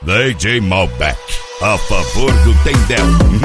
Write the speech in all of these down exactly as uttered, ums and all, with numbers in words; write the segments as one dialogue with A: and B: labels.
A: D J Malbec, a favor do Tendel.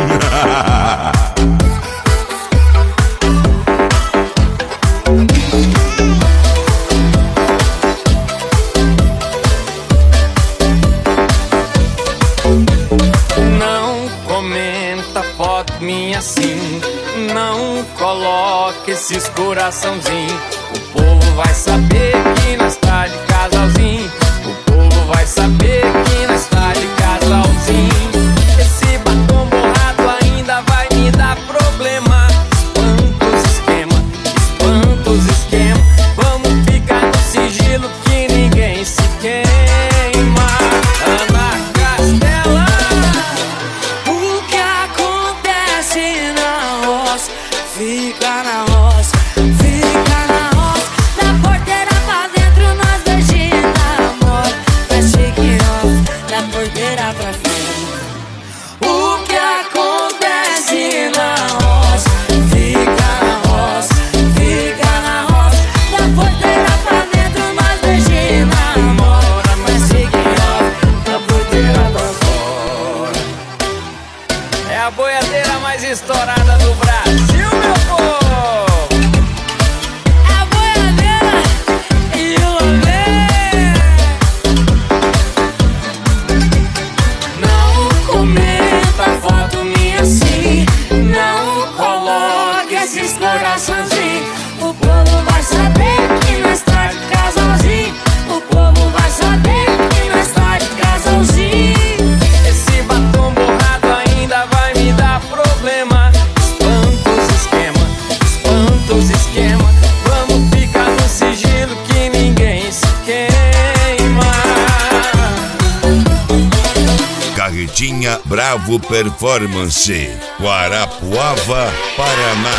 B: Não comenta foto minha assim, não coloque esses coraçãozinho. O povo vai saber que nós tá de casalzinho. O povo vai saber que nós tá de casalzinho. Esse batom borrado ainda vai me dar problema. Espanta os esquema, espanta os esquema. Vamos ficar no sigilo que ninguém se queima. Ana Castela,
C: o que acontece na roça, fica na roça, fica na roça. Da porteira pra dentro nós beijinhos namora, mas chique off, da porteira pra fora. O que acontece na roça, fica na roça, fica na roça. Da porteira pra dentro nós beijinhos namora, mas chique off, da porteira pra fora.
B: é a boiadeira mais estourada do Brasil, meu povo!
C: É a boiadeira e o amém. Não comenta foto minha assim, não coloque esses coraçãozinhos. O povo vai saber que nós tá de casalzinho. O povo vai saber que nós tá de casalzinho.
B: Esse batom borrado ainda vai me dar problema. Espanta os esquema, espanta os esquema. Vamos ficar no sigilo que ninguém se queima.
A: Carretinha Bravo Performance, Guarapuava, Paraná.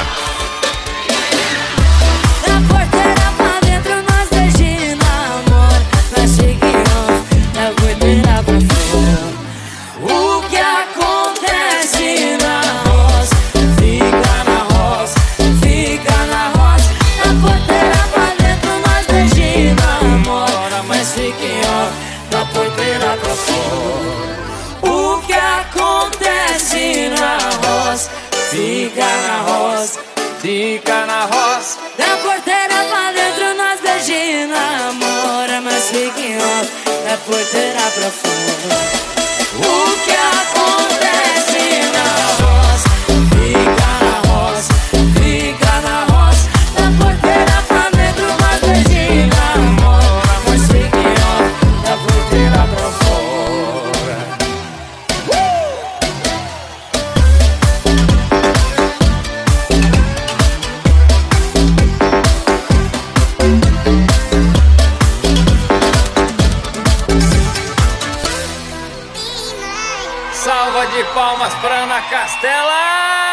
C: Da porteira pra dentro nós beijinhos namora, mas chique off, da porteira pra fora. O que acontece na roça, fica na roça, fica na roça. Da porteira pra dentro nós beijinhos namora, mas chique off, da porteira pra fora. O que acontece na roça, fica na roça,
B: Fica na roça.
C: da porteira pra dentro nós beijinhos namora, mas fiquem off, da porteira pra fora. O que acontece na roça, fica na roça, fica na roça. Da porteira pra dentro nós beijinhos namora, mas fiquem off, da porteira pra fora.
B: Salva de palmas pra Ana Castela.